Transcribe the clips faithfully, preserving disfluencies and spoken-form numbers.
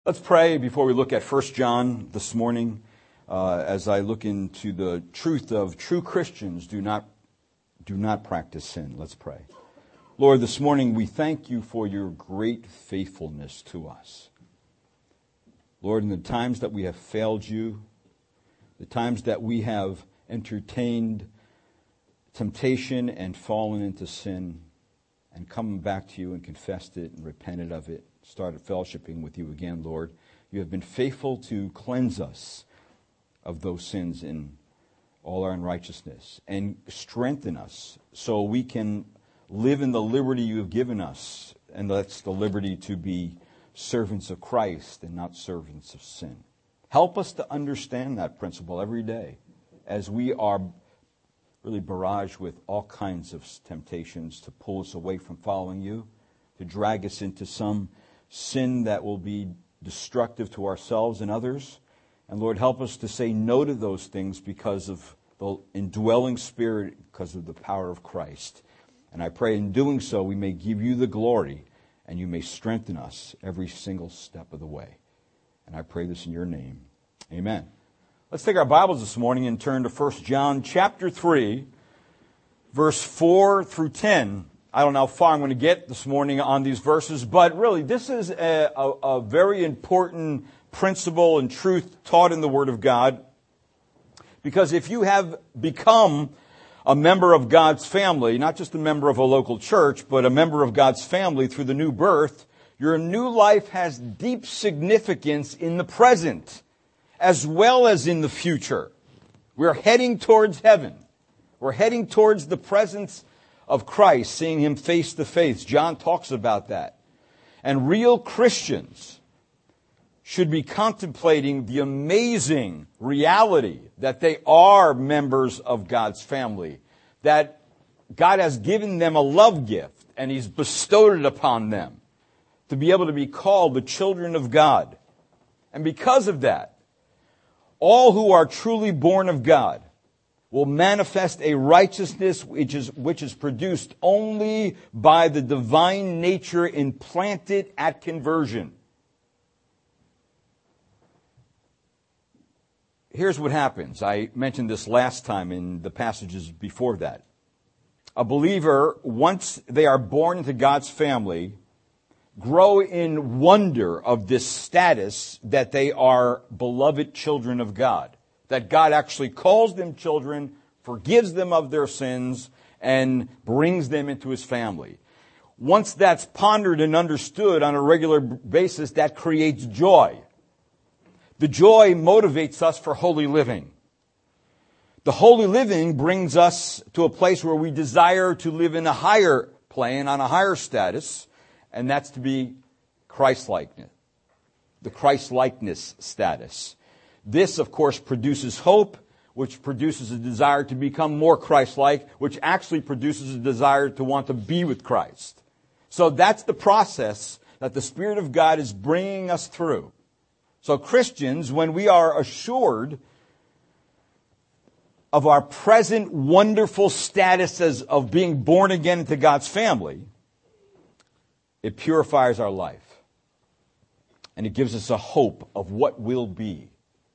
Let's pray before we look at First John this morning. Uh, as I look into the truth of true Christians do not do not practice sin. Let's pray. Lord, this morning we thank you for your great faithfulness to us. Lord, in the times that we have failed you, the times that we have entertained temptation and fallen into sin and come back to you and confessed it and repented of it, started fellowshipping with you again, Lord, you have been faithful to cleanse us of those sins in all our unrighteousness and strengthen us so we can live in the liberty you have given us, and that's the liberty to be servants of Christ and not servants of sin. Help us to understand that principle every day as we are really barraged with all kinds of temptations to pull us away from following you, to drag us into some sin that will be destructive to ourselves and others. And Lord, help us to say no to those things because of the indwelling Spirit, because of the power of Christ. And I pray in doing so we may give you the glory and you may strengthen us every single step of the way. And I pray this in your name. Amen. Let's take our Bibles this morning and turn to First John chapter three, verse four through ten. I don't know how far I'm going to get this morning on these verses, but really this is a, a, a very important principle and truth taught in the Word of God. Because if you have become a member of God's family, not just a member of a local church, but a member of God's family through the new birth, your new life has deep significance in the present as well as in the future. We're heading towards heaven. We're heading towards the presence of Christ, seeing Him face to face. John talks about that. And real Christians should be contemplating the amazing reality that they are members of God's family, that God has given them a love gift and He's bestowed it upon them to be able to be called the children of God. And because of that, all who are truly born of God will manifest a righteousness which is, which is produced only by the divine nature implanted at conversion. Here's what happens. I mentioned this last time in the passages before that. A believer, once they are born into God's family, grow in wonder of this status that they are beloved children of God. That God actually calls them children, forgives them of their sins, and brings them into His family. Once that's pondered and understood on a regular basis, that creates joy. The joy motivates us for holy living. The holy living brings us to a place where we desire to live in a higher plane, on a higher status, and that's to be Christ-likeness, the Christ-likeness status. This, of course, produces hope, which produces a desire to become more Christ-like, which actually produces a desire to want to be with Christ. So that's the process that the Spirit of God is bringing us through. So Christians, when we are assured of our present wonderful status as of being born again into God's family, it purifies our life. And it gives us a hope of what will be.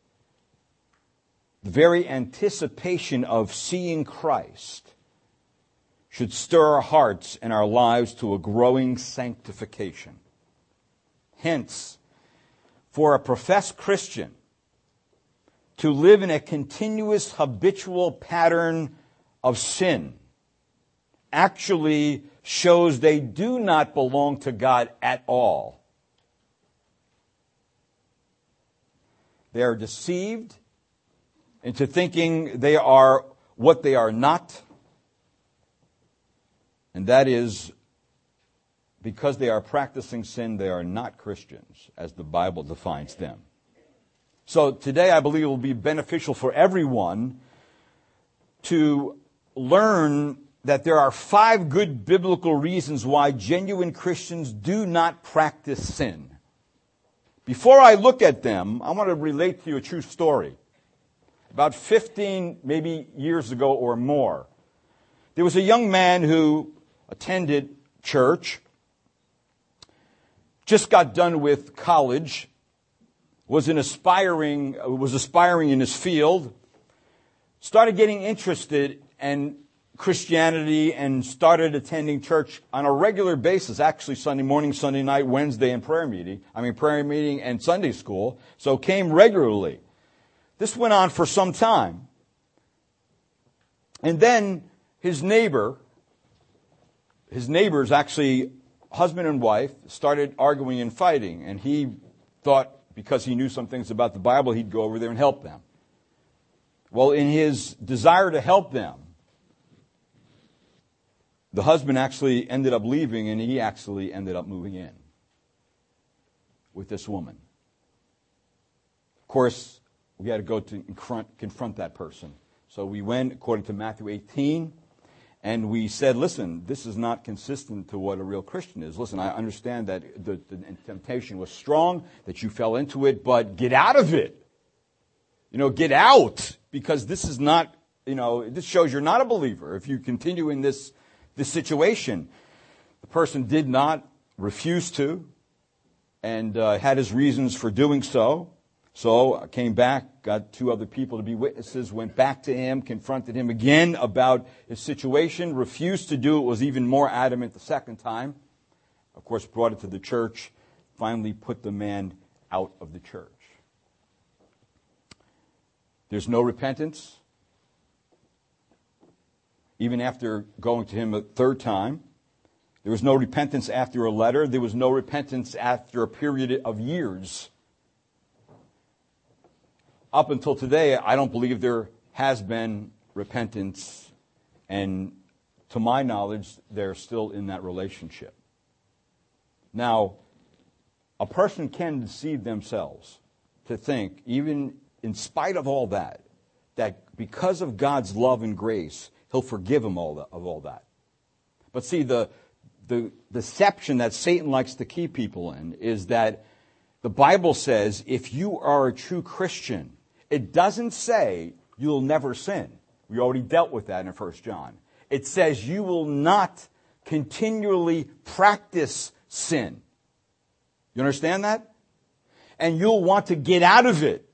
The very anticipation of seeing Christ should stir our hearts and our lives to a growing sanctification. Hence, for a professed Christian to live in a continuous habitual pattern of sin actually shows they do not belong to God at all. They are deceived into thinking they are what they are not. And that is, because they are practicing sin, they are not Christians, as the Bible defines them. So today I believe it will be beneficial for everyone to learn that there are five good biblical reasons why genuine Christians do not practice sin. Before I look at them, I want to relate to you a true story. About fifteen, maybe years ago or more, there was a young man who attended church, just got done with college, was an aspiring, was aspiring in his field, started getting interested in Christianity and started attending church on a regular basis, actually Sunday morning, Sunday night, Wednesday, and prayer meeting. I mean, prayer meeting and Sunday school. So came regularly. This went on for some time. And then his neighbor, his neighbors, actually husband and wife, started arguing and fighting. And he thought, because he knew some things about the Bible, he'd go over there and help them. Well, in his desire to help them, the husband actually ended up leaving, and he actually ended up moving in with this woman. Of course, we had to go to confront, confront that person. So we went, according to Matthew eighteen, and we said, listen, this is not consistent to what a real Christian is. Listen, I understand that the, the temptation was strong, that you fell into it, but get out of it. You know, get out, because this is not, you know, this shows you're not a believer if you continue in this this situation. The person did not, refuse to, and uh, had his reasons for doing so. So I came back, got two other people to be witnesses, went back to him, confronted him again about his situation, refused to do it, was even more adamant the second time. Of course, brought it to the church, finally put the man out of the church. There's no repentance. Even after going to him a third time, there was no repentance after a letter. There was no repentance after a period of years. Up until today, I don't believe there has been repentance, and to my knowledge, they're still in that relationship. Now, a person can deceive themselves to think, even in spite of all that, that because of God's love and grace, He'll forgive them all that, of all that. But see, the, the deception that Satan likes to keep people in is that the Bible says if you are a true Christian, it doesn't say you'll never sin. We already dealt with that in First John. It says you will not continually practice sin. You understand that? And you'll want to get out of it.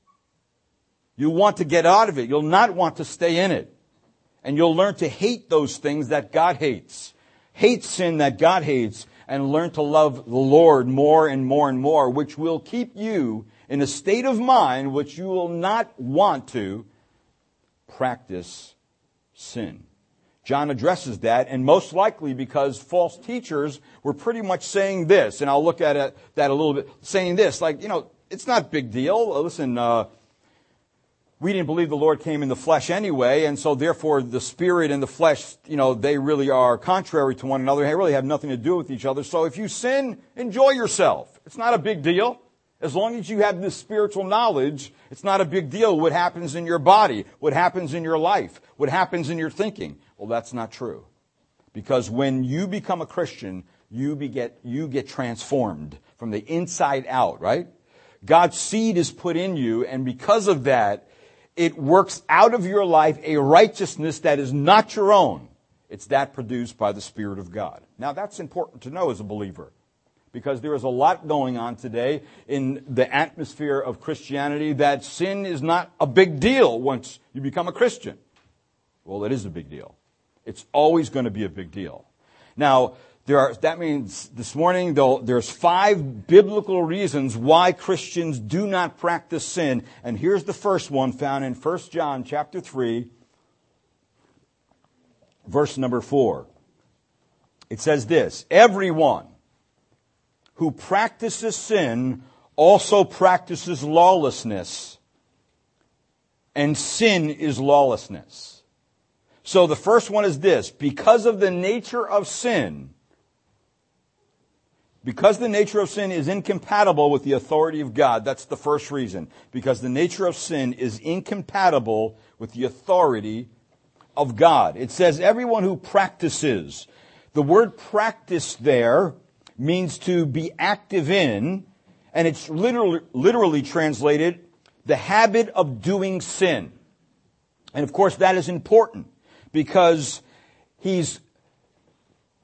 You'll want to get out of it. You'll not want to stay in it. And you'll learn to hate those things that God hates. Hate sin that God hates, and learn to love the Lord more and more and more, which will keep you in a state of mind which you will not want to practice sin. John addresses that, and most likely because false teachers were pretty much saying this, and I'll look at it, that a little bit, saying this, like, you know, it's not a big deal. Listen, uh, we didn't believe the Lord came in the flesh anyway, and so therefore the spirit and the flesh, you know, they really are contrary to one another. They really have nothing to do with each other. So if you sin, enjoy yourself. It's not a big deal. As long as you have this spiritual knowledge, it's not a big deal what happens in your body, what happens in your life, what happens in your thinking. Well, that's not true. Because when you become a Christian, you get, you get transformed from the inside out, right? God's seed is put in you, and because of that, it works out of your life a righteousness that is not your own. It's that produced by the Spirit of God. Now, that's important to know as a believer, because there is a lot going on today in the atmosphere of Christianity that sin is not a big deal once you become a Christian. Well, it is a big deal. It's always going to be a big deal. Now, there are, that means this morning, though, there's five biblical reasons why Christians do not practice sin. And here's the first one found in First John chapter three, verse number four. It says this: everyone who practices sin also practices lawlessness, and sin is lawlessness. So the first one is this: because of the nature of sin, because the nature of sin is incompatible with the authority of God. That's the first reason. Because the nature of sin is incompatible with the authority of God. It says everyone who practices. The word practice there means to be active in, and it's literally, literally translated the habit of doing sin. And of course that is important, because he's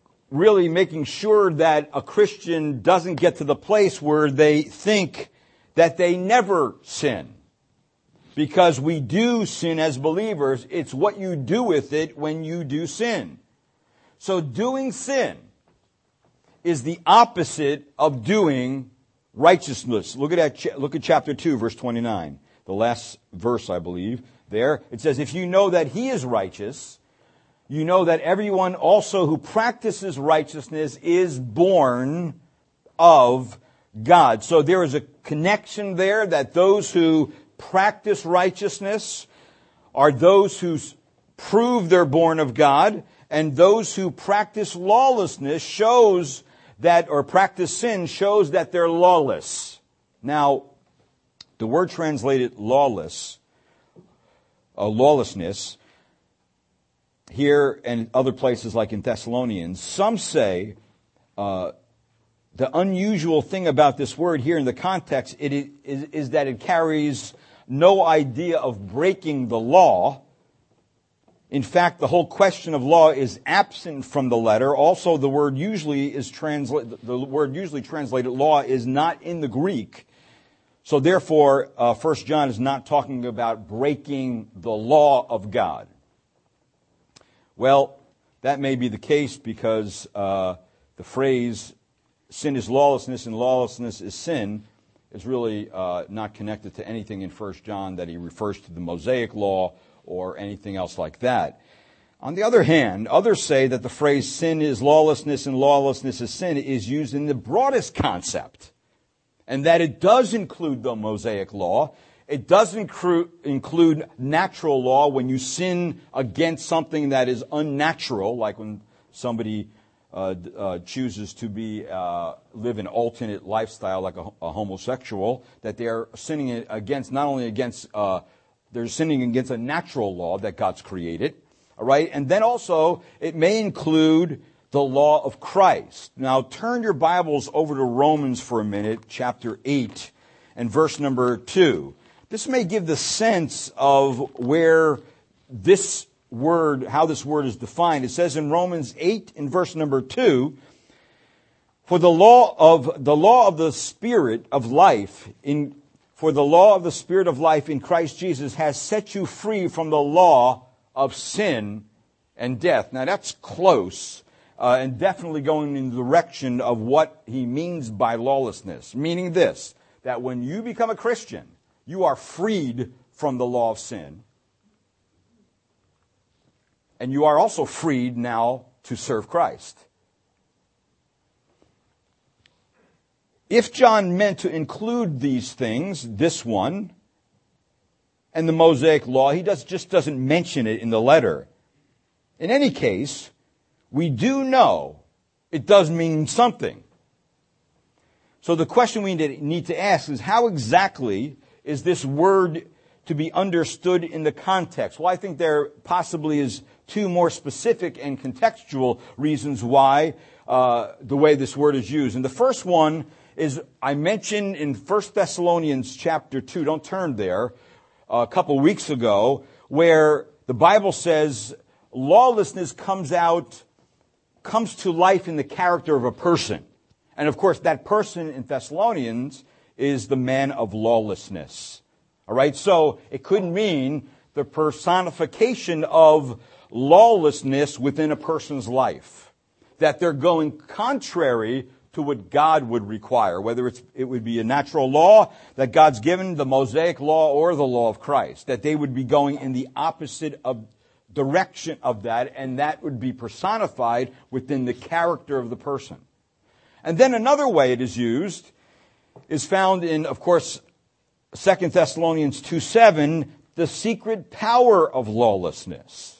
really making sure that a Christian doesn't get to the place where they think that they never sin. Because we do sin as believers. It's what you do with it when you do sin. So doing sin is the opposite of doing righteousness. Look at that, look at chapter two, verse twenty-nine. The last verse, I believe. There, it says, if you know that he is righteous, you know that everyone also who practices righteousness is born of God. So there is a connection there that those who practice righteousness are those who prove they're born of God, and those who practice lawlessness shows that, or practice sin shows that they're lawless. Now, the word translated lawless, uh, lawlessness, here and other places like in Thessalonians, some say uh, the unusual thing about this word here in the context it is, is that it carries no idea of breaking the law. In fact, the whole question of law is absent from the letter. Also, the word usually is translated. The word usually translated law is not in the Greek. So, therefore, uh, First John is not talking about breaking the law of God. Well, that may be the case because uh, the phrase "sin is lawlessness" and "lawlessness is sin" is really uh, not connected to anything in First John that he refers to the Mosaic law or anything else like that. On the other hand, others say that the phrase "sin is lawlessness" and "lawlessness is sin" is used in the broadest concept, and that it does include the Mosaic law. It does incru- include natural law when you sin against something that is unnatural, like when somebody uh, uh, chooses to be uh, live an alternate lifestyle, like a, a homosexual, that they are sinning against, not only against, uh, they're sinning against a natural law that God's created, all right? And then also, it may include the law of Christ. Now, turn your Bibles over to Romans for a minute, chapter eight, and verse number two. This may give the sense of where this word, how this word is defined. It says in Romans eight, in verse number two, for the law of the law of the Spirit of life in for the law of the Spirit of life in Christ Jesus has set you free from the law of sin and death. Now that's close. Uh, and definitely going in the direction of what he means by lawlessness. Meaning this, that when you become a Christian, you are freed from the law of sin. And you are also freed now to serve Christ. If John meant to include these things, this one, and the Mosaic law, he does, just doesn't mention it in the letter. In any case, we do know it does mean something. So the question we need to ask is, how exactly is this word to be understood in the context? Well, I think there possibly is two more specific and contextual reasons why uh, the way this word is used. And the first one is, I mentioned in First Thessalonians chapter two, don't turn there, a couple weeks ago, where the Bible says lawlessness comes out, comes to life in the character of a person. And of course, that person in Thessalonians is the man of lawlessness. All right, so it could mean the personification of lawlessness within a person's life. That they're going contrary to what God would require, whether it's, it would be a natural law that God's given, the Mosaic law, or the law of Christ. That they would be going in the opposite of direction of that, and that would be personified within the character of the person. And then another way it is used is found in, of course, Second Thessalonians two seven, the secret power of lawlessness.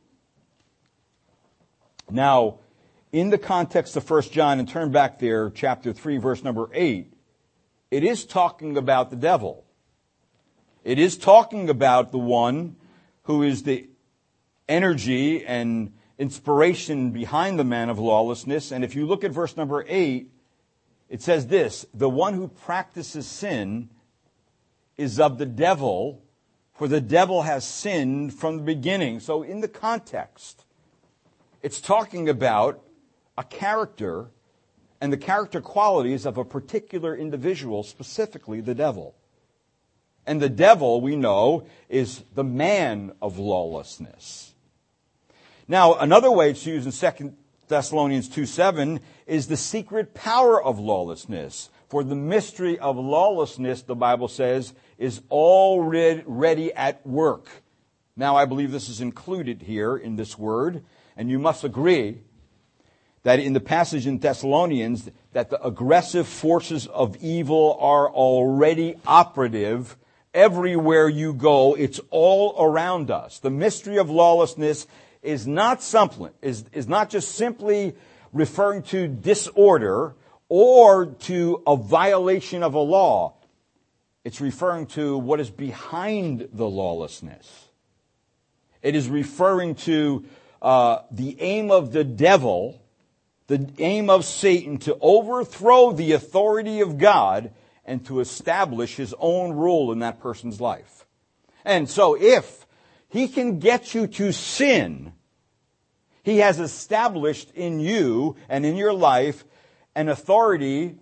Now, in the context of First John, and turn back there, chapter three, verse number eight, it is talking about the devil. It is talking about the one who is the energy and inspiration behind the man of lawlessness. And if you look at verse number eight, it says this, the one who practices sin is of the devil, for the devil has sinned from the beginning. So in the context, it's talking about a character and the character qualities of a particular individual, specifically the devil. And the devil, we know, is the man of lawlessness. Now, another way it's used in Second Thessalonians two seven is the secret power of lawlessness. For the mystery of lawlessness, the Bible says, is already at work. Now, I believe this is included here in this word, and you must agree that in the passage in Thessalonians, that the aggressive forces of evil are already operative everywhere you go. It's all around us. The mystery of lawlessness is not something, is, is not just simply referring to disorder or to a violation of a law. It's referring to what is behind the lawlessness. It is referring to uh, the aim of the devil, the aim of Satan to overthrow the authority of God and to establish his own rule in that person's life. And so if he can get you to sin, he has established in you and in your life an authority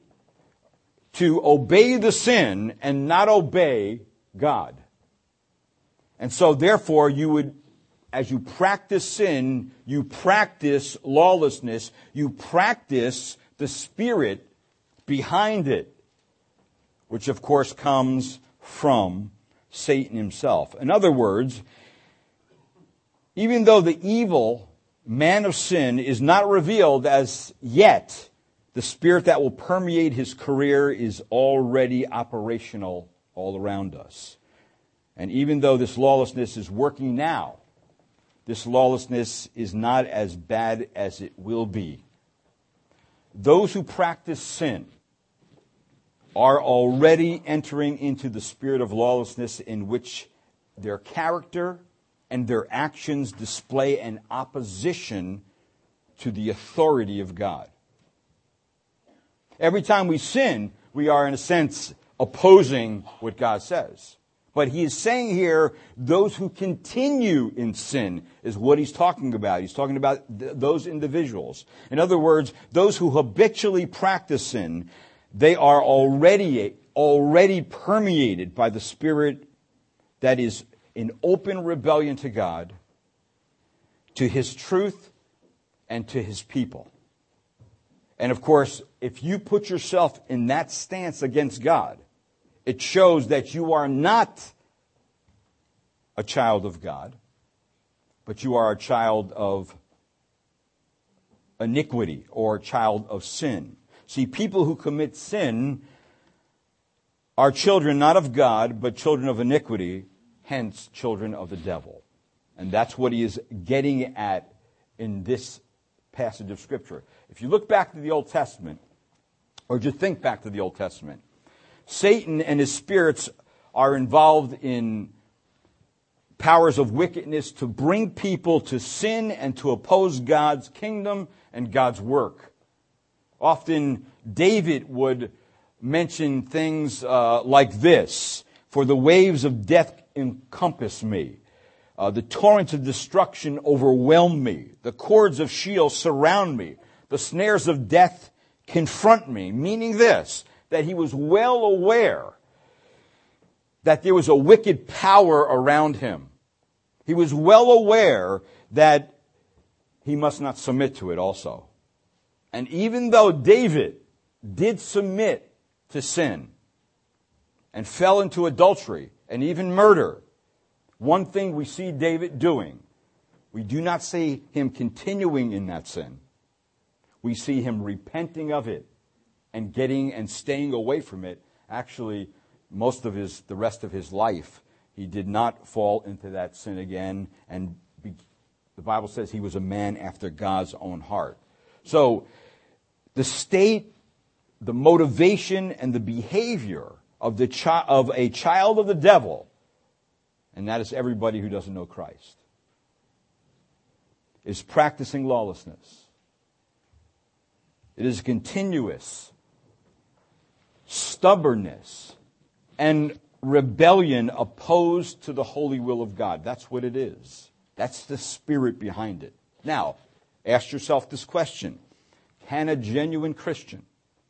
to obey the sin and not obey God. And so therefore you would, as you practice sin, you practice lawlessness, you practice the spirit behind it, which of course comes from Satan himself. In other words, even though the evil man of sin is not revealed as yet, the spirit that will permeate his career is already operational all around us. And even though this lawlessness is working now, this lawlessness is not as bad as it will be. Those who practice sin are already entering into the spirit of lawlessness in which their character and their actions display an opposition to the authority of God. Every time we sin, we are, in a sense, opposing what God says. But he is saying here, those who continue in sin is what he's talking about. He's talking about th- those individuals. In other words, those who habitually practice sin, they are already, already permeated by the spirit that is in open rebellion to God, to his truth, and to his people. And of course, if you put yourself in that stance against God, it shows that you are not a child of God, but you are a child of iniquity or a child of sin. See, people who commit sin are children not of God, but children of iniquity, hence children of the devil. And that's what he is getting at in this passage of Scripture. If you look back to the Old Testament, or just think back to the Old Testament, Satan and his spirits are involved in powers of wickedness to bring people to sin and to oppose God's kingdom and God's work. Often David would mention things uh, like this: for the waves of death encompass me. Uh, the torrents of destruction overwhelm me. The cords of Sheol surround me. The snares of death confront me. Meaning this, that he was well aware that there was a wicked power around him. He was well aware that he must not submit to it also. And even though David did submit to sin and fell into adultery and even murder, one thing we see David doing, we do not see him continuing in that sin. We see him repenting of it and getting and staying away from it. Actually, most of his, the rest of his life, he did not fall into that sin again. And be, the Bible says he was a man after God's own heart. So the state, the motivation, and the behavior of the chi- of a child of the devil, and that is everybody who doesn't know Christ, is practicing lawlessness. It is continuous stubbornness and rebellion opposed to the holy will of God. That's what it is. That's the spirit behind it. Now, ask yourself this question. Can a genuine Christian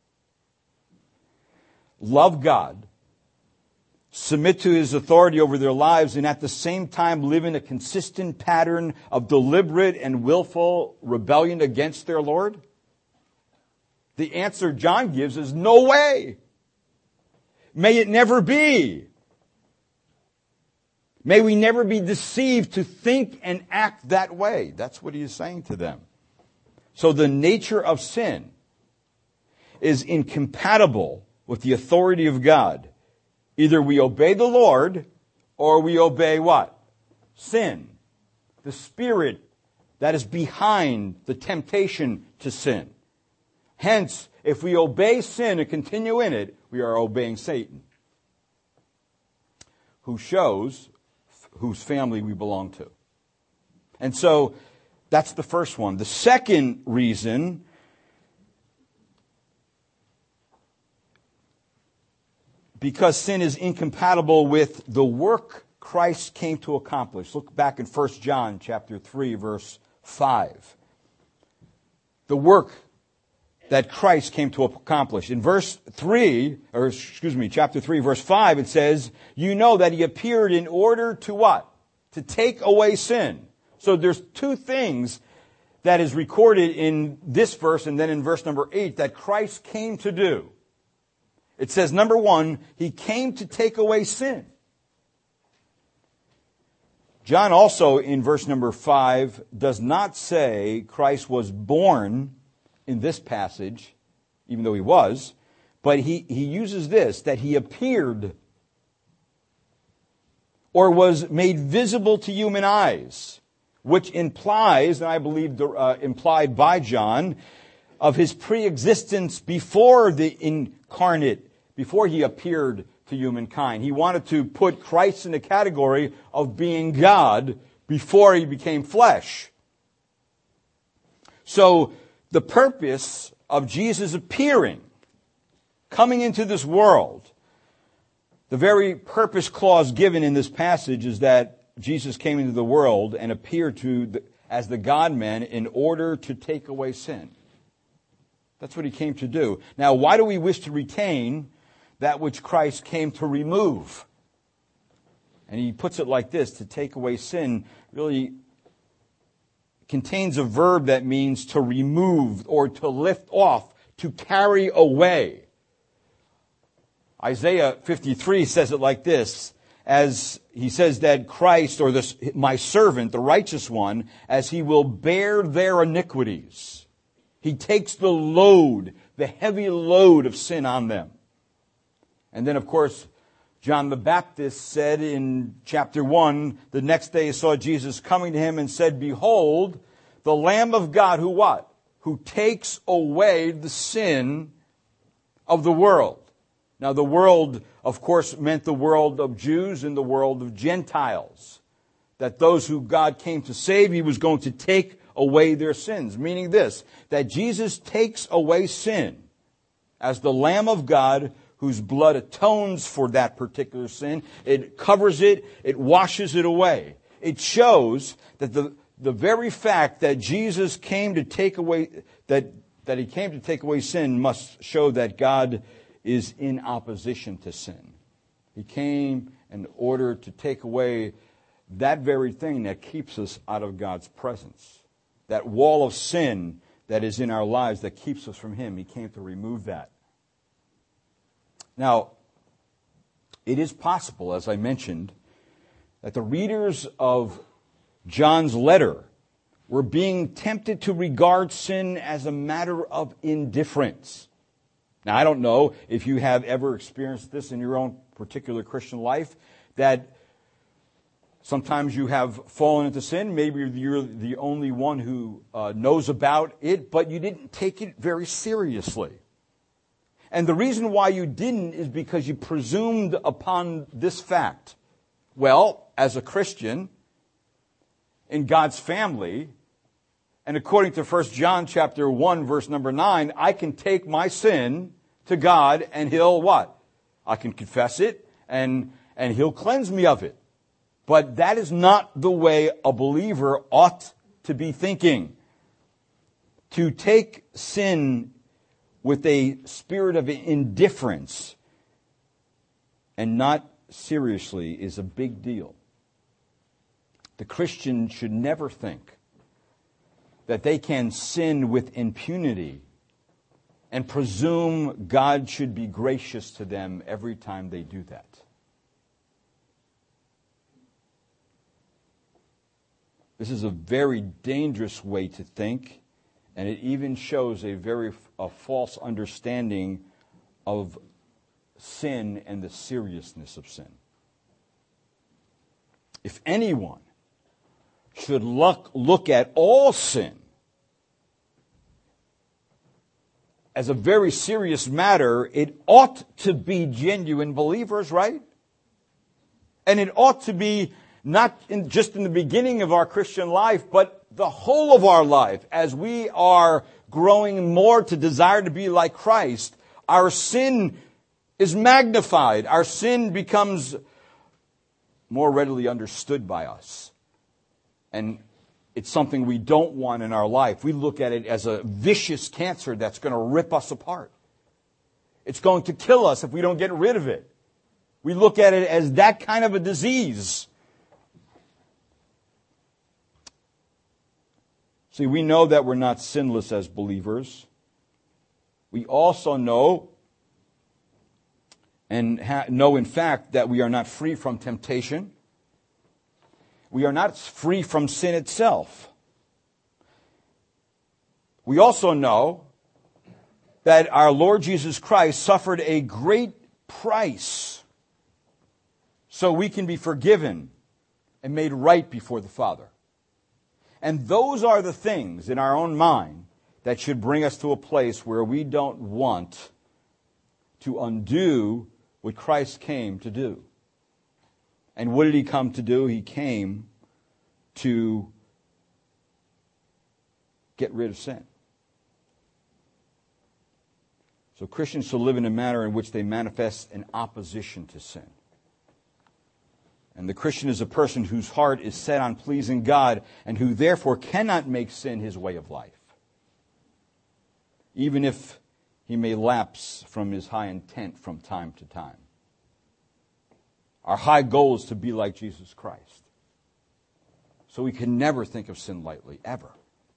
love God, submit to His authority over their lives, and at the same time live in a consistent pattern of deliberate and willful rebellion against their Lord? The answer John gives is no way. May it never be. May we never be deceived to think and act that way. That's what he is saying to them. So the nature of sin is incompatible with the authority of God. Either we obey the Lord or we obey what? Sin. The spirit that is behind the temptation to sin. Hence, if we obey sin and continue in it, we are obeying Satan, who shows whose family we belong to. And so, that's the first one. The second reason because sin is incompatible with the work Christ came to accomplish. Look back in First John chapter three, verse five. The work that Christ came to accomplish. In verse three, or excuse me, chapter three, verse five, it says, you know that He appeared in order to what? To take away sin. So there's two things that is recorded in this verse and then in verse number eight that Christ came to do. It says, number one, He came to take away sin. John also, in verse number five, does not say Christ was born in this passage, even though He was, but he, he uses this, that He appeared or was made visible to human eyes, which implies, and I believe uh, implied by John, of His pre-existence before the incarnate, before He appeared to humankind. He wanted to put Christ in the category of being God before He became flesh. So, the purpose of Jesus appearing, coming into this world, the very purpose clause given in this passage is that Jesus came into the world and appeared to the, as the God-man in order to take away sin. That's what He came to do. Now, why do we wish to retain that which Christ came to remove? And he puts it like this, to take away sin really contains a verb that means to remove or to lift off, to carry away. Isaiah fifty-three says it like this, as he says that Christ, or this, my servant, the righteous one, as He will bear their iniquities. He takes the load, the heavy load of sin on them. And then, of course, John the Baptist said in chapter one, the next day he saw Jesus coming to him and said, behold, the Lamb of God who what? Who takes away the sin of the world. Now the world, of course, meant the world of Jews and the world of Gentiles. That those who God came to save, He was going to take away their sins. Meaning this, that Jesus takes away sin as the Lamb of God whose blood atones for that particular sin. It covers it. It washes it away. It shows that the, the very fact that Jesus came to take away, that, that He came to take away sin must show that God is in opposition to sin. He came in order to take away that very thing that keeps us out of God's presence. That wall of sin that is in our lives that keeps us from Him. He came to remove that. Now, it is possible, as I mentioned, that the readers of John's letter were being tempted to regard sin as a matter of indifference. Now, I don't know if you have ever experienced this in your own particular Christian life, that sometimes you have fallen into sin. Maybe you're the only one who uh, knows about it, but you didn't take it very seriously. And the reason why you didn't is because you presumed upon this fact. Well, as a Christian, in God's family, and according to First John chapter one, verse number nine, I can take my sin to God and He'll what? I can confess it and, and He'll cleanse me of it. But that is not the way a believer ought to be thinking. To take sin with a spirit of indifference and not seriously is a big deal. The Christian should never think that they can sin with impunity and presume God should be gracious to them every time they do that. This is a very dangerous way to think, and it even shows a very a false understanding of sin and the seriousness of sin. If anyone should look, look at all sin as a very serious matter, it ought to be genuine believers, right? And it ought to be not in, just in the beginning of our Christian life, but the whole of our life. As we are growing more to desire to be like Christ, our sin is magnified. Our sin becomes more readily understood by us. And it's something we don't want in our life. We look at it as a vicious cancer that's going to rip us apart. It's going to kill us if we don't get rid of it. We look at it as that kind of a disease. See, we know that we're not sinless as believers. We also know and ha- know in fact that we are not free from temptation. We are not free from sin itself. We also know that our Lord Jesus Christ suffered a great price so we can be forgiven and made right before the Father. And those are the things in our own mind that should bring us to a place where we don't want to undo what Christ came to do. And what did he come to do? He came to get rid of sin. So Christians should live in a manner in which they manifest an opposition to sin. And the Christian is a person whose heart is set on pleasing God and who therefore cannot make sin his way of life, even if he may lapse from his high intent from time to time. Our high goal is to be like Jesus Christ. So we can never think of sin lightly, ever.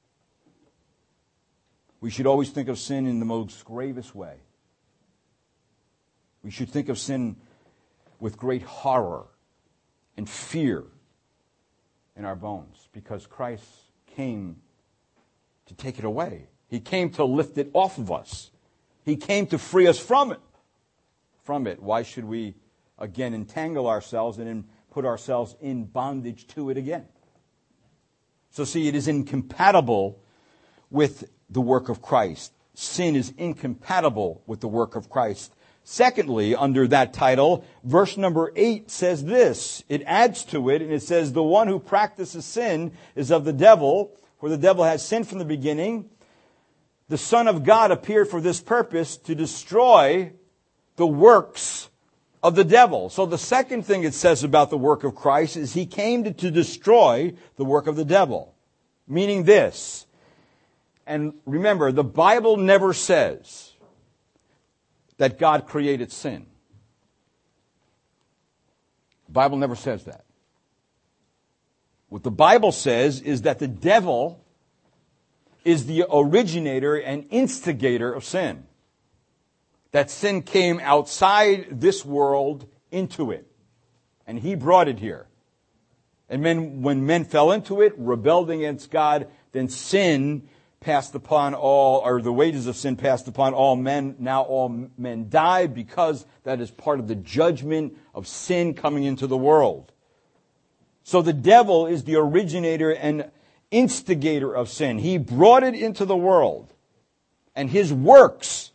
We should always think of sin in the most gravest way. We should think of sin with great horror and fear in our bones, because Christ came to take it away. He came to lift it off of us. He came to free us from it. From it. Why should we again entangle ourselves and then put ourselves in bondage to it again? So see, it is incompatible with the work of Christ. Sin is incompatible with the work of Christ. Secondly, under that title, verse number eight says this. It adds to it, and it says, the one who practices sin is of the devil, for the devil has sinned from the beginning. The Son of God appeared for this purpose, to destroy the works of the devil. So the second thing it says about the work of Christ is he came to, to destroy the work of the devil. Meaning this, and remember, the Bible never says that God created sin. The Bible never says that. What the Bible says is that the devil is the originator and instigator of sin. That sin came outside this world into it. And he brought it here. And men, when men fell into it, rebelled against God, then sin passed upon all, or the wages of sin passed upon all men. Now all men die, because that is part of the judgment of sin coming into the world. So the devil is the originator and instigator of sin. He brought it into the world. And his works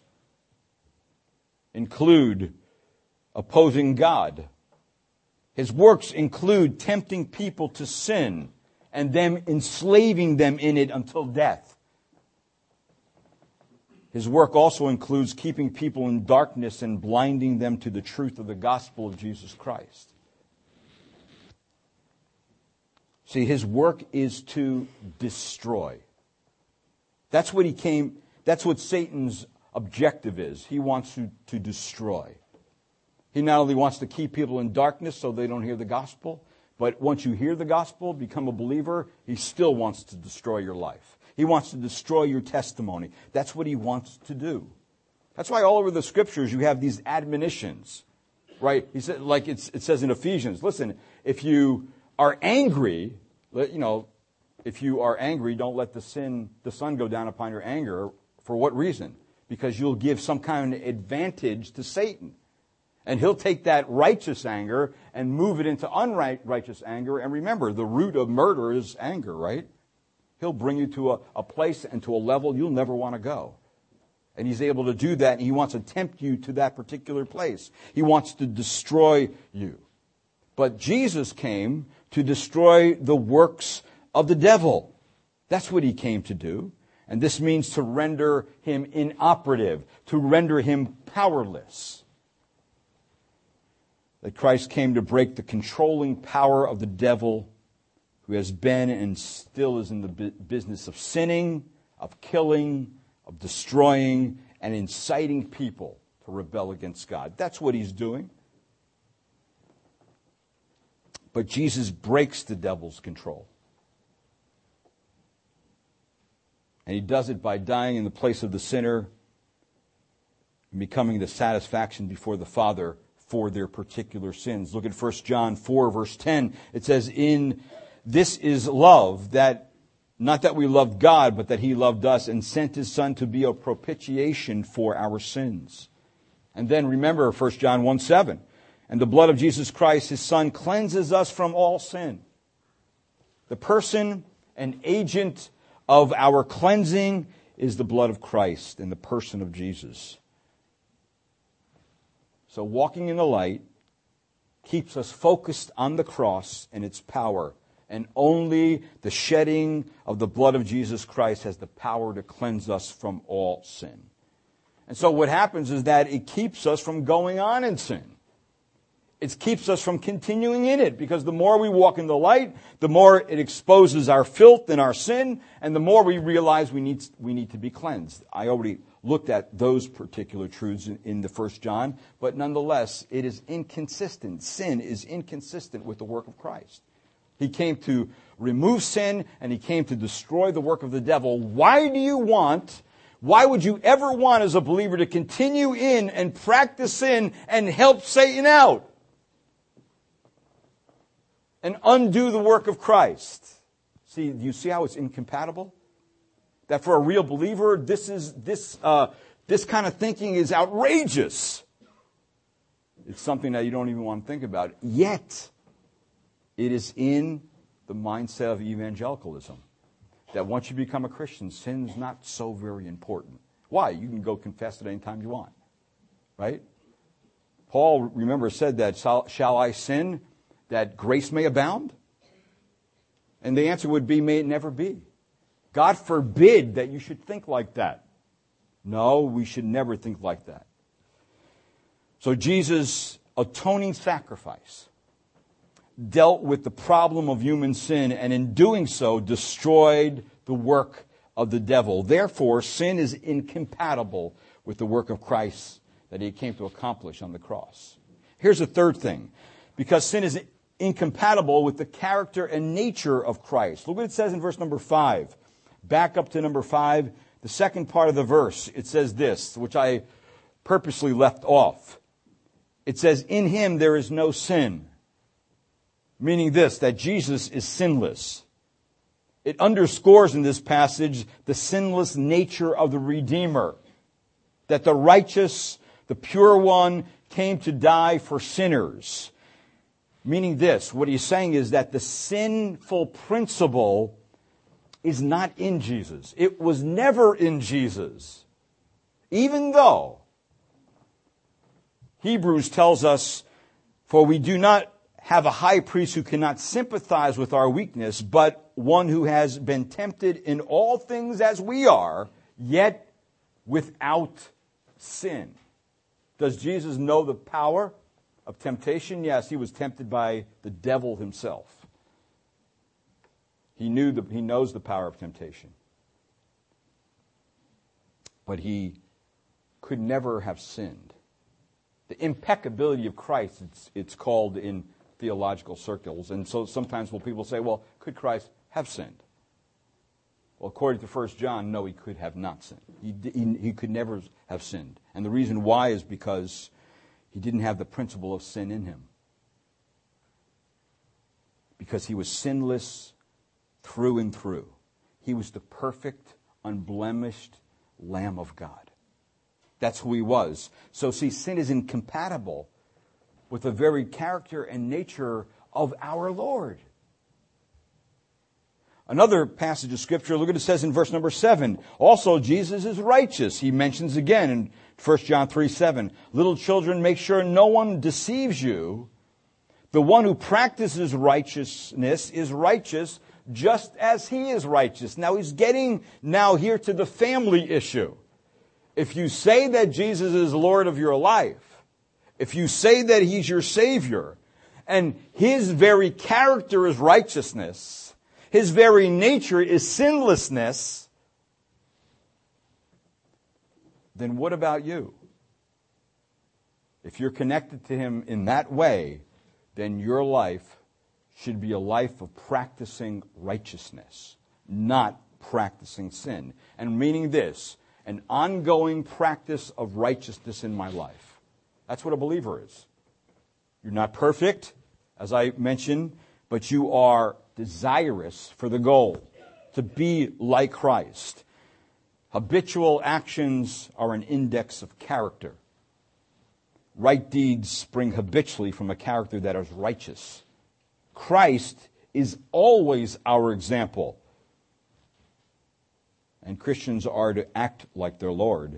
include opposing God. His works include tempting people to sin and them enslaving them in it until death. His work also includes keeping people in darkness and blinding them to the truth of the gospel of Jesus Christ. See, his work is to destroy. That's what he came, that's what Satan's objective is. He wants to, to destroy. He not only wants to keep people in darkness so they don't hear the gospel, but once you hear the gospel, become a believer, he still wants to destroy your life. He wants to destroy your testimony. That's what he wants to do. That's why all over the scriptures you have these admonitions, right? He said, like it's, it says in Ephesians, listen, if you are angry, you know, if you are angry, don't let the sin, the sun go down upon your anger. For what reason? Because you'll give some kind of advantage to Satan. And he'll take that righteous anger and move it into unrighteous anger. And remember, the root of murder is anger, right? He'll bring you to a, a place and to a level you'll never want to go. And he's able to do that, and he wants to tempt you to that particular place. He wants to destroy you. But Jesus came to destroy the works of the devil. That's what he came to do. And this means to render him inoperative, to render him powerless. That Christ came to break the controlling power of the devil, who has been and still is in the business of sinning, of killing, of destroying, and inciting people to rebel against God. That's what he's doing. But Jesus breaks the devil's control. And he does it by dying in the place of the sinner and becoming the satisfaction before the Father for their particular sins. Look at First John four, verse ten. It says, "In this is love, that not that we loved God, but that he loved us and sent his Son to be a propitiation for our sins." And then remember First John one seven. "And the blood of Jesus Christ, his Son, cleanses us from all sin." The person and agent of our cleansing is the blood of Christ in the person of Jesus. So walking in the light keeps us focused on the cross and its power. And only the shedding of the blood of Jesus Christ has the power to cleanse us from all sin. And so what happens is that it keeps us from going on in sin. It keeps us from continuing in it, because the more we walk in the light, the more it exposes our filth and our sin, and the more we realize we need, we need to be cleansed. I already looked at those particular truths in, in the First John, but nonetheless, it is inconsistent. Sin is inconsistent with the work of Christ. He came to remove sin, and he came to destroy the work of the devil. Why do you want, why would you ever want as a believer to continue in and practice sin and help Satan out? And undo the work of Christ. See, do you see how it's incompatible? That for a real believer, this is this uh, this kind of thinking is outrageous. It's something that you don't even want to think about. Yet, it is in the mindset of evangelicalism that once you become a Christian, sin's not so very important. Why? You can go confess it anytime you want, right? Paul, remember, said that, "Shall I sin that grace may abound?" And the answer would be, may it never be. God forbid that you should think like that. No, we should never think like that. So Jesus' atoning sacrifice dealt with the problem of human sin, and in doing so destroyed the work of the devil. Therefore, sin is incompatible with the work of Christ that he came to accomplish on the cross. Here's the third thing. Because sin is incompatible with the character and nature of Christ. Look what it says in verse number five. Back up to number five, the second part of the verse. It says this, which I purposely left off. It says, "In him there is no sin." Meaning this, that Jesus is sinless. It underscores in this passage the sinless nature of the Redeemer. That the righteous, the pure one, came to die for sinners. Meaning this, what he's saying is that the sinful principle is not in Jesus. It was never in Jesus. Even though Hebrews tells us, "For we do not have a high priest who cannot sympathize with our weakness, but one who has been tempted in all things as we are, yet without sin." Does Jesus know the power of temptation? Yes, he was tempted by the devil himself. He knew the, he knows the power of temptation. but he could never have sinned. The impeccability of Christ, it's, it's called in theological circles. And so sometimes when people say, well, could Christ have sinned? Well, according to First John, no, he could have not sinned. He, he, he could never have sinned. And the reason why is because he didn't have the principle of sin in him. Because he was sinless through and through. He was the perfect, unblemished Lamb of God. That's who he was. So see, sin is incompatible with the very character and nature of our Lord. Another passage of Scripture, look at it, says in verse number seven, also Jesus is righteous. He mentions again in First John three seven, little children, make sure no one deceives you. The one who practices righteousness is righteous just as he is righteous. Now he's getting now here to the family issue. If you say that Jesus is Lord of your life, if you say that he's your Savior, and his very character is righteousness, his very nature is sinlessness, then what about you? If you're connected to him in that way, then your life should be a life of practicing righteousness, not practicing sin. And meaning this, an ongoing practice of righteousness in my life. That's what a believer is. You're not perfect, as I mentioned, but you are desirous for the goal, to be like Christ. Habitual actions are an index of character. Right deeds spring habitually from a character that is righteous. Christ is always our example. And Christians are to act like their Lord.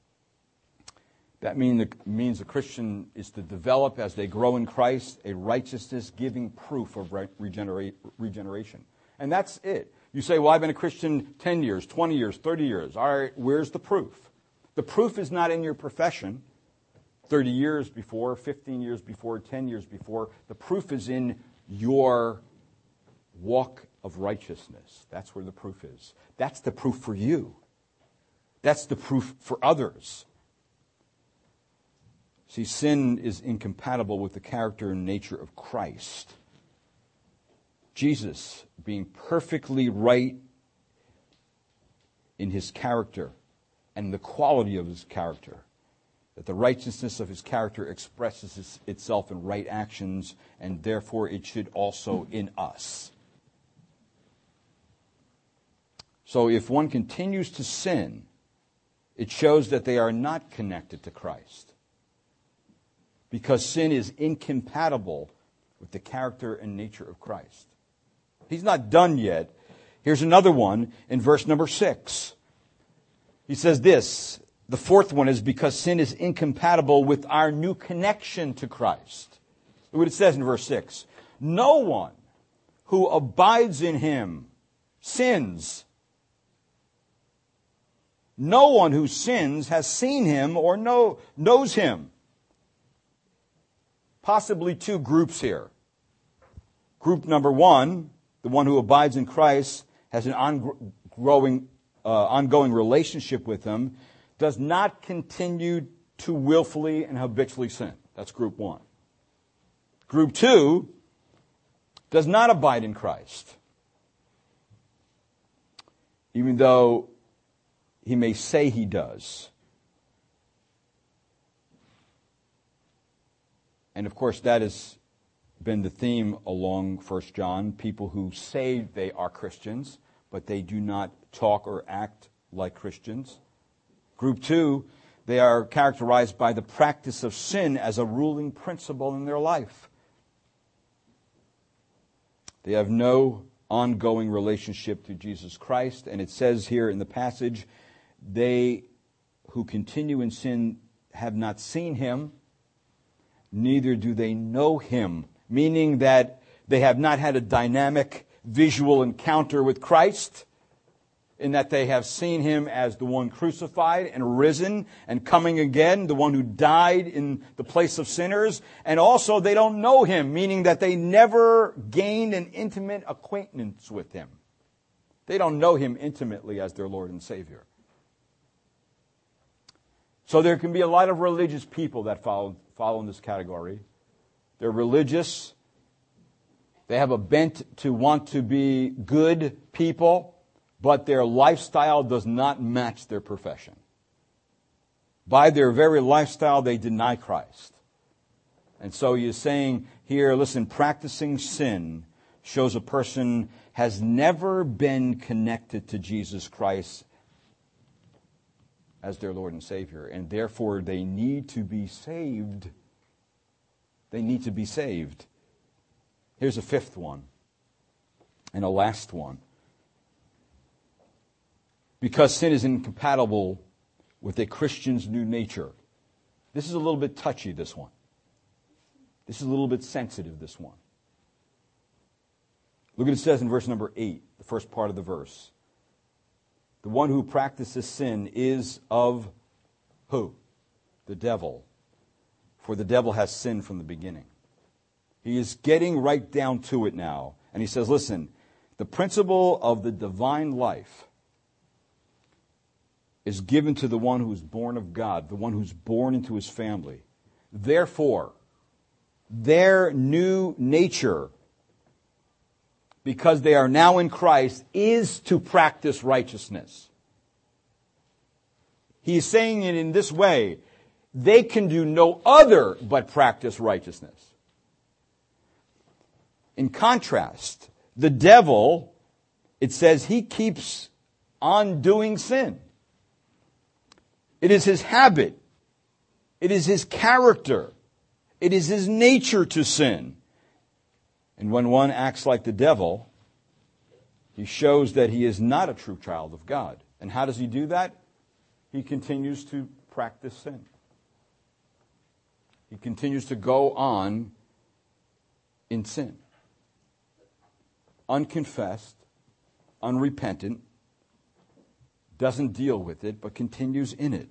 That mean the, means a Christian is to develop, as they grow in Christ, a righteousness-giving proof of re- regenerate, regeneration. And that's it. You say, well, I've been a Christian ten years, twenty years, thirty years. All right, where's the proof? The proof is not in your profession, thirty years before, fifteen years before, ten years before. The proof is in your walk of righteousness. That's where the proof is. That's the proof for you. That's the proof for others. See, sin is incompatible with the character and nature of Christ. Jesus, being perfectly right in his character and the quality of his character, that the righteousness of his character expresses itself in right actions, and therefore it should also in us. So if one continues to sin, it shows that they are not connected to Christ, because sin is incompatible with the character and nature of Christ. He's not done yet. Here's another one in verse number six. He says this, the fourth one is because sin is incompatible with our new connection to Christ. Look what it says in verse six. No one who abides in him sins. No one who sins has seen him or know, knows him. Possibly two groups here. Group number one, the one who abides in Christ, has an ongoing, uh, ongoing relationship with him, does not continue to willfully and habitually sin. That's group one. Group two does not abide in Christ, even though he may say he does. And of course, that has been the theme along First John. People who say they are Christians, but they do not talk or act like Christians. Group two, they are characterized by the practice of sin as a ruling principle in their life. They have no ongoing relationship to Jesus Christ. And it says here in the passage, they who continue in sin have not seen him, neither do they know him, meaning that they have not had a dynamic visual encounter with Christ, in that they have seen him as the one crucified and risen and coming again, the one who died in the place of sinners. And also they don't know him, meaning that they never gained an intimate acquaintance with him. They don't know him intimately as their Lord and Savior. So there can be a lot of religious people that follow, follow in this category. They're religious. They have a bent to want to be good people, but their lifestyle does not match their profession. By their very lifestyle, they deny Christ. And so you're saying here, listen, practicing sin shows a person has never been connected to Jesus Christ as their Lord and Savior, and therefore they need to be saved. They need to be saved. Here's a fifth one, and a last one. Because sin is incompatible with a Christian's new nature. This is a little bit touchy, this one. This is a little bit sensitive, this one. Look what it says in verse number eight, the first part of the verse. The one who practices sin is of who? The devil. For the devil has sinned from the beginning. He is getting right down to it now. And he says, listen, the principle of the divine life is given to the one who is born of God, the one who's born into his family. Therefore, their new nature, because they are now in Christ, is to practice righteousness. He is saying it in this way: they can do no other but practice righteousness. In contrast, the devil, it says he keeps on doing sin. It is his habit. It is his character. It is his nature to sin. And when one acts like the devil, he shows that he is not a true child of God. And how does he do that? He continues to practice sin. He continues to go on in sin. Unconfessed, unrepentant, doesn't deal with it, but continues in it.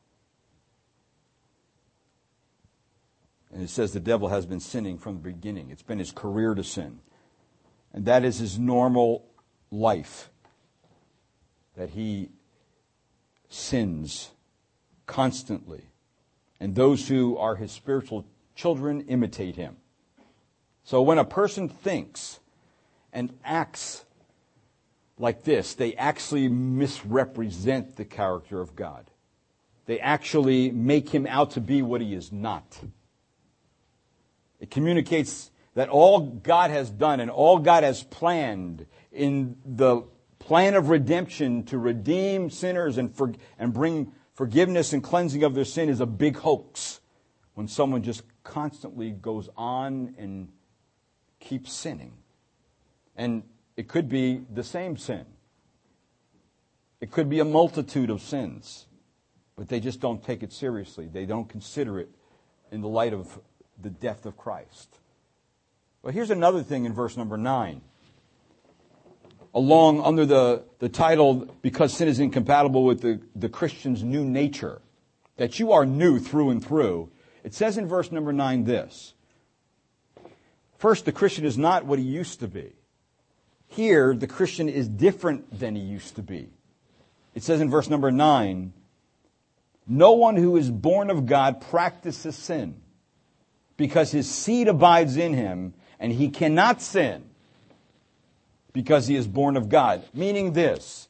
And it says the devil has been sinning from the beginning. It's been his career to sin. And that is his normal life. That he sins constantly. And those who are his spiritual children imitate him. So when a person thinks and acts like this, they actually misrepresent the character of God. They actually make him out to be what he is not. It communicates that all God has done and all God has planned in the plan of redemption to redeem sinners and for, and bring forgiveness and cleansing of their sin is a big hoax when someone just constantly goes on and keeps sinning. And it could be the same sin. It could be a multitude of sins, but they just don't take it seriously. They don't consider it in the light of the death of Christ. But here's another thing in verse number nine. Along under the, the title, because sin is incompatible with the, the Christian's new nature, that you are new through and through, it says in verse number nine this. First, the Christian is not what he used to be. Here, the Christian is different than he used to be. It says in verse number nine, no one who is born of God practices sin, because his seed abides in him, and he cannot sin, because he is born of God. Meaning this,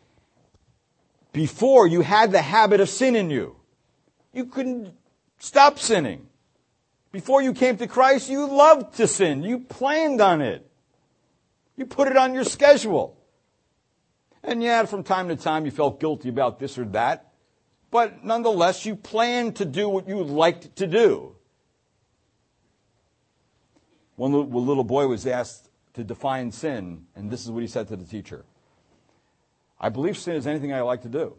before you had the habit of sin in you. You couldn't stop sinning. Before you came to Christ, you loved to sin. You planned on it. You put it on your schedule. And yeah, from time to time you felt guilty about this or that. But nonetheless, you planned to do what you liked to do. One little boy was asked to define sin, and this is what he said to the teacher. I believe sin is anything I like to do.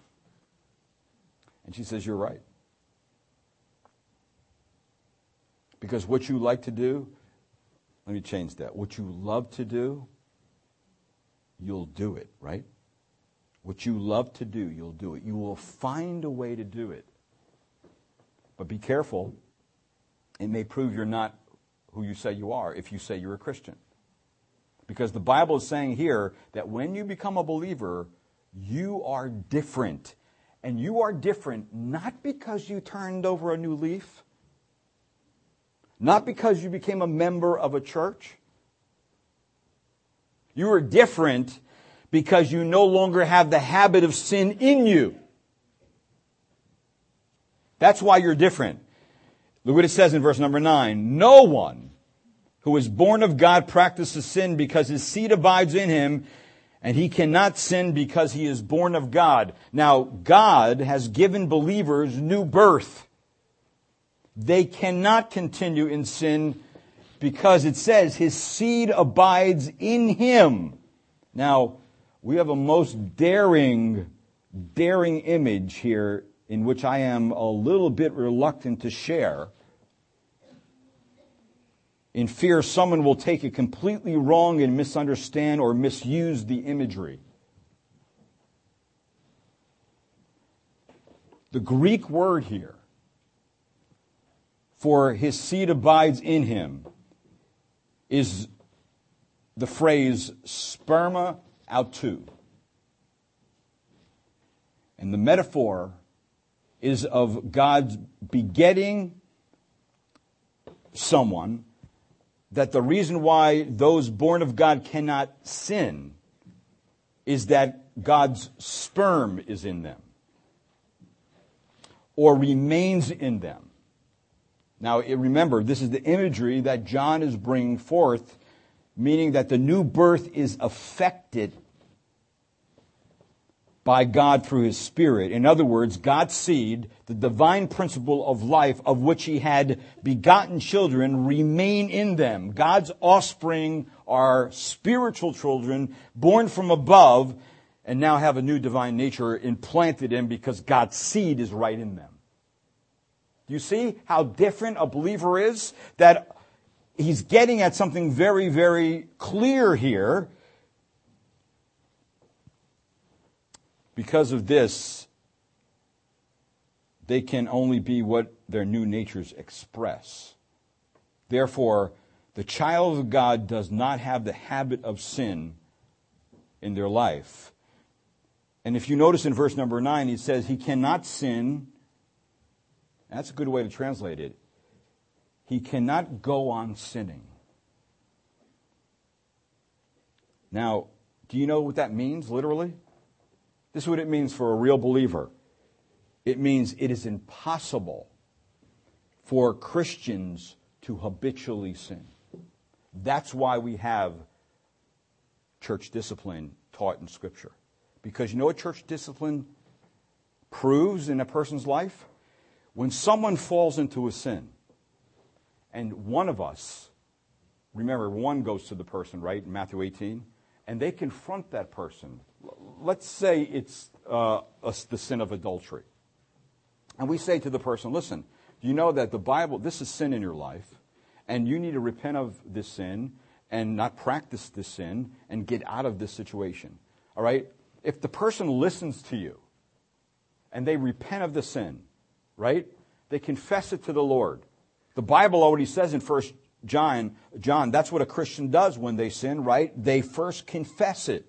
And she says, you're right. Because what you like to do, let me change that. What you love to do, you'll do it, right? What you love to do, you'll do it. You will find a way to do it. But be careful. It may prove you're not who you say you are if you say you're a Christian. Because the Bible is saying here that when you become a believer, you are different. And you are different not because you turned over a new leaf, not because you became a member of a church. You are different because you no longer have the habit of sin in you. That's why you're different. Look what it says in verse number nine. No one who is born of God practices sin because his seed abides in him, and he cannot sin because he is born of God. Now, God has given believers new birth. They cannot continue in sin because it says his seed abides in him. Now, we have a most daring, daring image here in which I am a little bit reluctant to share, in fear someone will take it completely wrong and misunderstand or misuse the imagery. The Greek word here for his seed abides in him is the phrase sperma autou. And the metaphor is of God's begetting someone, that the reason why those born of God cannot sin is that God's sperm is in them or remains in them. Now, remember, this is the imagery that John is bringing forth, meaning that the new birth is affected by God through his Spirit. In other words, God's seed, the divine principle of life of which he had begotten children, remain in them. God's offspring are spiritual children born from above and now have a new divine nature implanted in because God's seed is right in them. Do you see how different a believer is? That he's getting at something very, very clear here. Because of this, they can only be what their new natures express. Therefore, the child of God does not have the habit of sin in their life. And if you notice in verse number nine, he says he cannot sin. That's a good way to translate it. He cannot go on sinning. Now, do you know what that means literally? This is what it means for a real believer. It means it is impossible for Christians to habitually sin. That's why we have church discipline taught in Scripture. Because you know what church discipline proves in a person's life? When someone falls into a sin, and one of us, remember, one goes to the person, right, in Matthew eighteen, and they confront that person. Let's say it's uh, a, the sin of adultery. And we say to the person, listen, you know that the Bible, this is sin in your life, and you need to repent of this sin and not practice this sin and get out of this situation. All right? If the person listens to you and they repent of the sin, right, they confess it to the Lord. The Bible already says in First John, John, that's what a Christian does when they sin, right? They first confess it.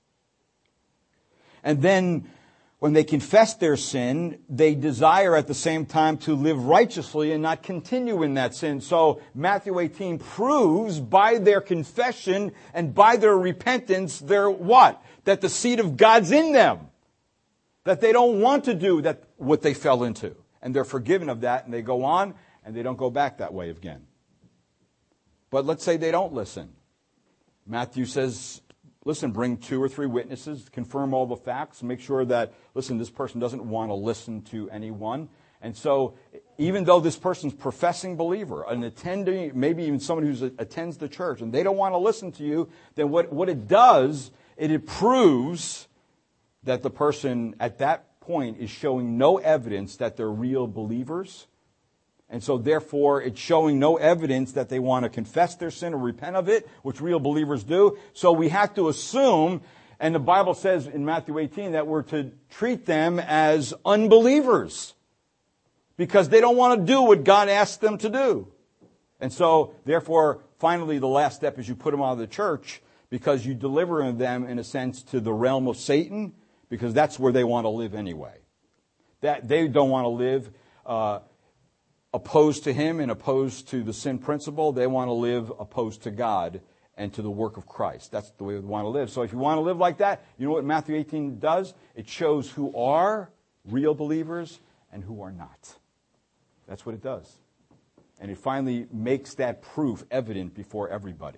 And then when they confess their sin, they desire at the same time to live righteously and not continue in that sin. So Matthew eighteen proves by their confession and by their repentance, they're what? That the seed of God's in them. That they don't want to do that what they fell into. And they're forgiven of that, and they go on, and they don't go back that way again. But let's say they don't listen. Matthew says, listen, bring two or three witnesses, confirm all the facts, make sure that, listen, this person doesn't want to listen to anyone. And so even though this person's professing believer, an attending, maybe even someone who attends the church, and they don't want to listen to you, then what, what it does, it, it proves that the person at that point is showing no evidence that they're real believers. And so therefore, it's showing no evidence that they want to confess their sin or repent of it, which real believers do. So we have to assume, and the Bible says in Matthew eighteen, that we're to treat them as unbelievers because they don't want to do what God asked them to do. And so therefore, finally, the last step is you put them out of the church because you deliver them, in a sense, to the realm of Satan, because that's where they want to live anyway. That they don't want to live uh, opposed to him and opposed to the sin principle. They want to live opposed to God and to the work of Christ. That's the way they want to live. So if you want to live like that, you know what Matthew eighteen does? It shows who are real believers and who are not. That's what it does. And it finally makes that proof evident before everybody.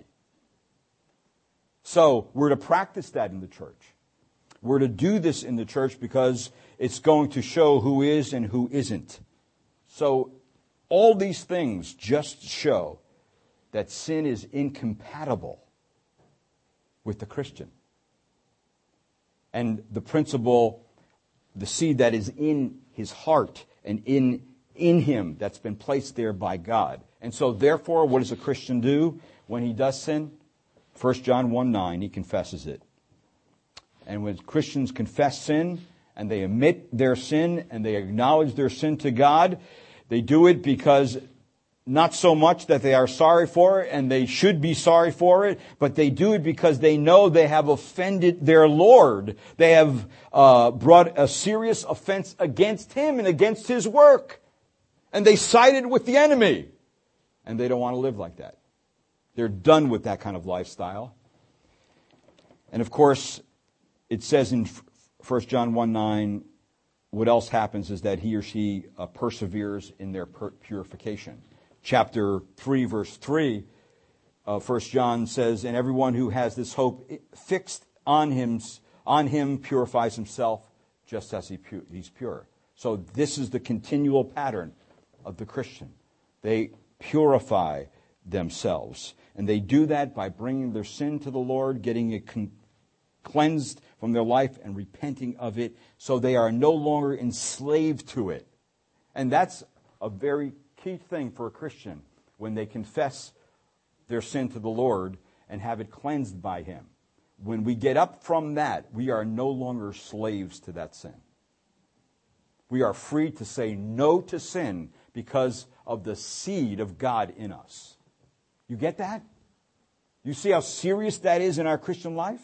So we're to practice that in the church. We're to do this in the church because it's going to show who is and who isn't. So all these things just show that sin is incompatible with the Christian. And the principle, the seed that is in his heart and in, in him that's been placed there by God. And so therefore, what does a Christian do when he does sin? First John one nine, he confesses it. And when Christians confess sin and they admit their sin and they acknowledge their sin to God, they do it because not so much that they are sorry for it and they should be sorry for it, but they do it because they know they have offended their Lord. They have uh, brought a serious offense against him and against his work. And they sided with the enemy. And they don't want to live like that. They're done with that kind of lifestyle. And of course, it says in First John one nine, what else happens is that he or she uh, perseveres in their per- purification. Chapter three, verse three, uh, First John says, and everyone who has this hope fixed on him, on him purifies himself just as he pu- he's pure. So this is the continual pattern of the Christian. They purify themselves. And they do that by bringing their sin to the Lord, getting it con- cleansed from their life and repenting of it, so they are no longer enslaved to it. And that's a very key thing for a Christian when they confess their sin to the Lord and have it cleansed by him. When we get up from that, we are no longer slaves to that sin. We are free to say no to sin because of the seed of God in us. You get that? You see how serious that is in our Christian life?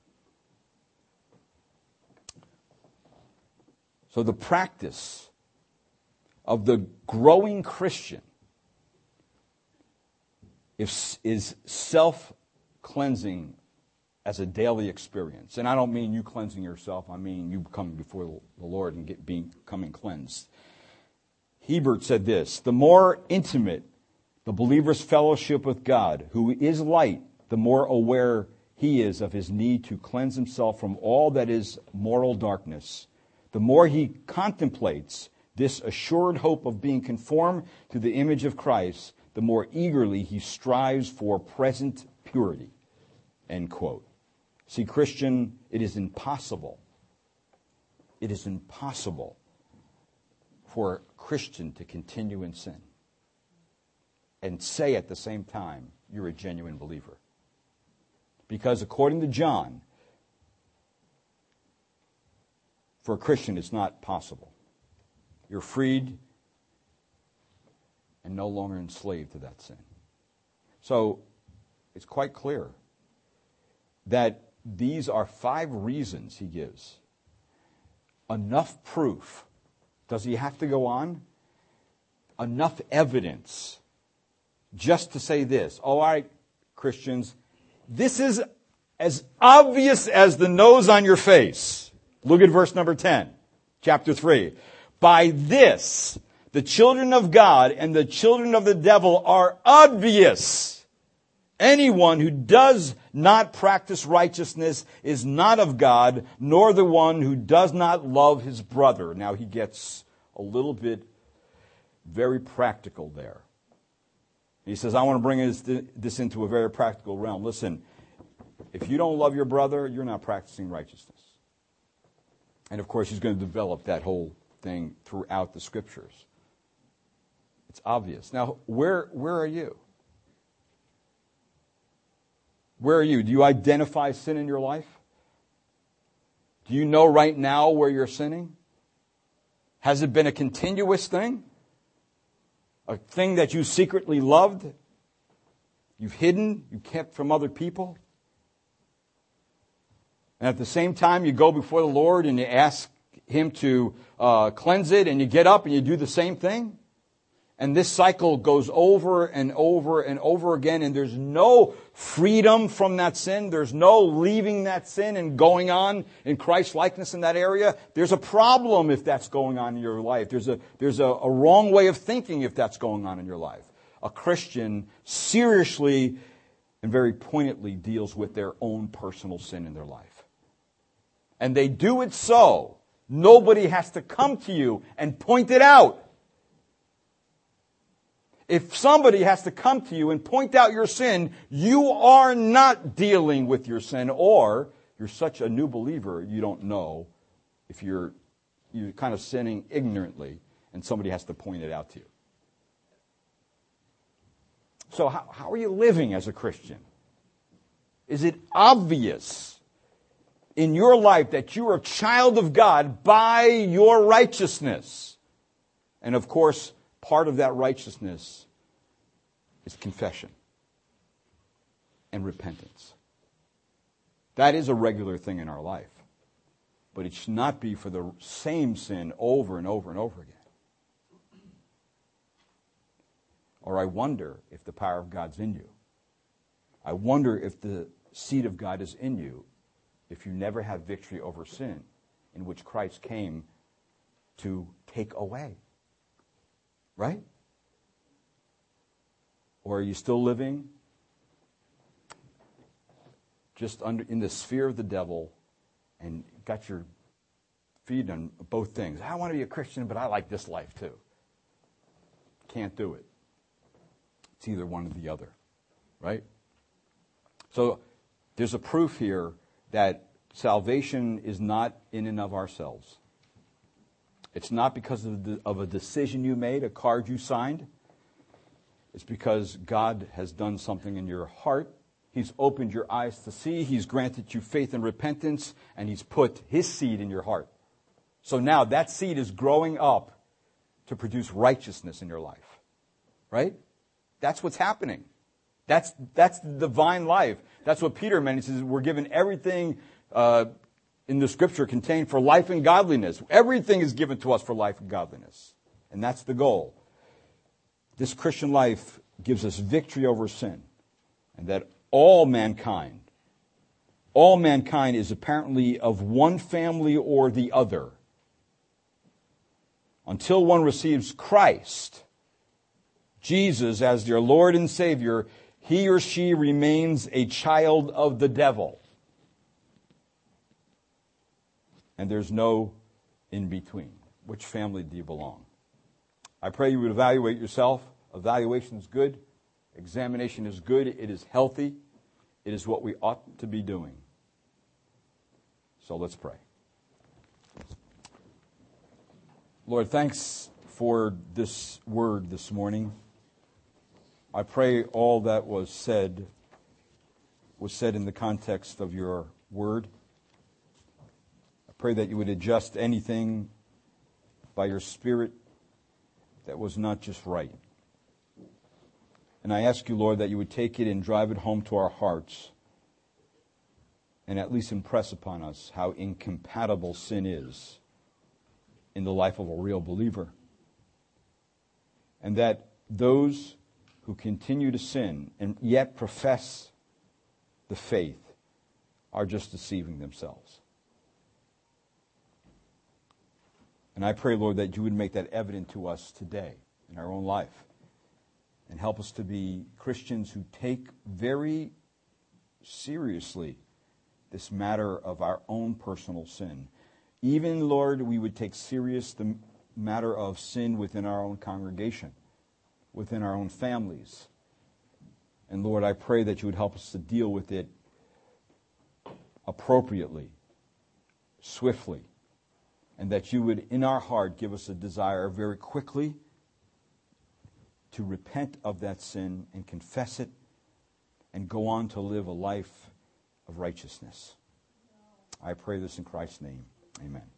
So the practice of the growing Christian is, is self-cleansing as a daily experience. And I don't mean you cleansing yourself. I mean you coming before the Lord and get, being, becoming cleansed. Hebert said this, the more intimate the believer's fellowship with God, who is light, the more aware he is of his need to cleanse himself from all that is moral darkness. The more he contemplates this assured hope of being conformed to the image of Christ, the more eagerly he strives for present purity. End quote. See, Christian, it is impossible. It is impossible for a Christian to continue in sin and say at the same time, you're a genuine believer. Because according to John, for a Christian, it's not possible. You're freed and no longer enslaved to that sin. So it's quite clear that these are five reasons he gives. Enough proof. Does he have to go on? Enough evidence just to say this. Oh, all right, Christians, this is as obvious as the nose on your face. Look at verse number ten, chapter three. By this, the children of God and the children of the devil are obvious. Anyone who does not practice righteousness is not of God, nor the one who does not love his brother. Now he gets a little bit very practical there. He says, I want to bring this, this into a very practical realm. Listen, if you don't love your brother, you're not practicing righteousness. And of course, he's going to develop that whole thing throughout the scriptures. It's obvious. Now, where where are you? Where are you? Do you identify sin in your life? Do you know right now where you're sinning? Has it been a continuous thing? A thing that you secretly loved? You've hidden? You kept from other people? And at the same time, you go before the Lord and you ask him to uh, cleanse it, and you get up and you do the same thing. And this cycle goes over and over and over again, and there's no freedom from that sin. There's no leaving that sin and going on in Christ's likeness in that area. There's a problem if that's going on in your life. There's a, there's a, a wrong way of thinking if that's going on in your life. A Christian seriously and very pointedly deals with their own personal sin in their life. And they do it so nobody has to come to you and point it out. If somebody has to come to you and point out your sin, you are not dealing with your sin, or you're such a new believer you don't know if you're you're kind of sinning ignorantly and somebody has to point it out to you. So how, how are you living as a Christian? Is it obvious in your life that you are a child of God by your righteousness? And of course, part of that righteousness is confession and repentance. That is a regular thing in our life. But it should not be for the same sin over and over and over again. Or I wonder if the power of God's in you. I wonder if the seed of God is in you if you never have victory over sin, in which Christ came to take away. Right? Or are you still living just under in the sphere of the devil and got your feet on both things? I want to be a Christian, but I like this life too. Can't do it. It's either one or the other. Right? So there's a proof here that salvation is not in and of ourselves. It's not because of, the, of a decision you made, a card you signed. It's because God has done something in your heart. He's opened your eyes to see. He's granted you faith and repentance, and He's put His seed in your heart. So now that seed is growing up to produce righteousness in your life. Right? That's what's happening. That's that's the divine life. That's what Peter meant. He says we're given everything uh, in the Scripture contained for life and godliness. Everything is given to us for life and godliness. And that's the goal. This Christian life gives us victory over sin. And that all mankind, all mankind is apparently of one family or the other. Until one receives Christ, Jesus, as their Lord and Savior, he or she remains a child of the devil. And there's no in between. Which family do you belong? I pray you would evaluate yourself. Evaluation is good. Examination is good. It is healthy. It is what we ought to be doing. So let's pray. Lord, thanks for this word this morning. I pray all that was said was said in the context of your word. I pray that you would adjust anything by your Spirit that was not just right. And I ask you, Lord, that you would take it and drive it home to our hearts and at least impress upon us how incompatible sin is in the life of a real believer. And that those who continue to sin and yet profess the faith are just deceiving themselves. And I pray, Lord, that you would make that evident to us today in our own life and help us to be Christians who take very seriously this matter of our own personal sin. Even, Lord, we would take serious the matter of sin within our own congregation, within our own families. And Lord, I pray that you would help us to deal with it appropriately, swiftly, and that you would, in our heart, give us a desire very quickly to repent of that sin and confess it and go on to live a life of righteousness. I pray this in Christ's name. Amen.